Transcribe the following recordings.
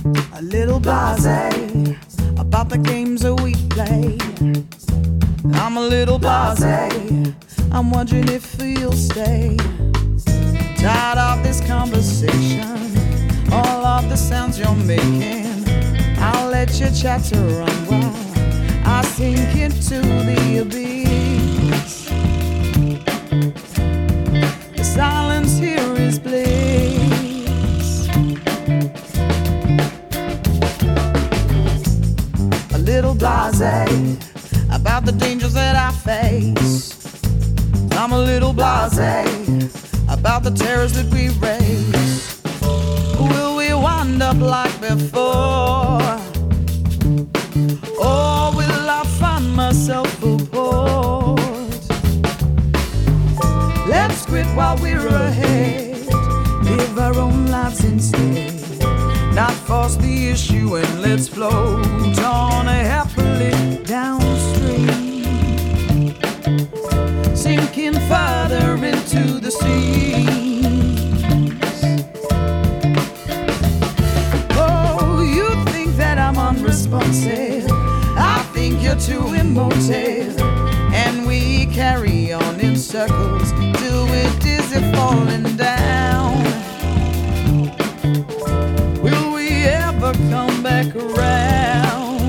a little blasé about the games that we play. I'm a little blasé, I'm wondering if you'll stay. Tired of this conversation, all of the sounds you're making. I'll let your chatter run while I sink into the abyss. The silence here is bliss. A little blasé about the dangers that I face. I'm a little blasé about the terrors that we raise. Will we wind up like before? Or will I find myself aboard? Let's quit while we're ahead, live our own lives instead. Not force the issue and let's float on happily downstream, sinking further into the seas. Oh, you think that I'm unresponsive, I think you're too emotive, and we carry on in circles till we're dizzy falling down. Will we ever come back around?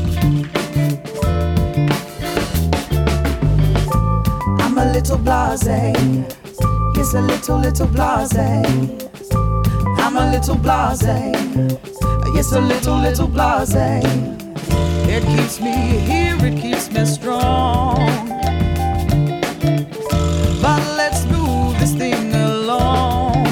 I'm a little blasé, yes, a little blasé. I'm a little blasé, yes, a little blasé. It keeps me here, it keeps me strong. But let's move this thing along.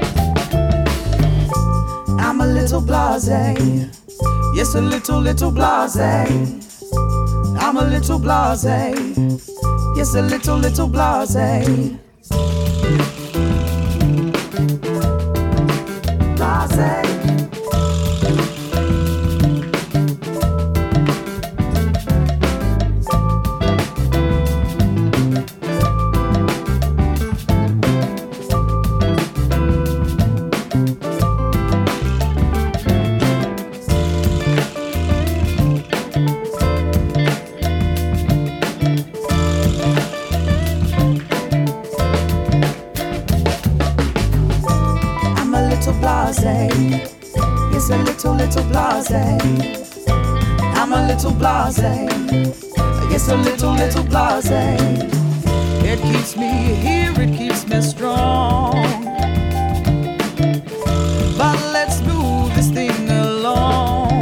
I'm a little blasé, yes, a little blasé. I'm a little blasé, yes, a little blasé. Blasé. Blasé, yes, a little blasé. I'm a little blasé, yes, a little blasé. It keeps me here, it keeps me strong. But let's move this thing along.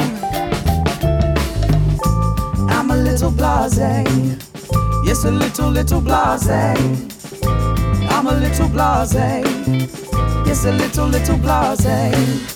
I'm a little blasé, yes, a little blasé. I'm a little blasé, yes, a little blasé.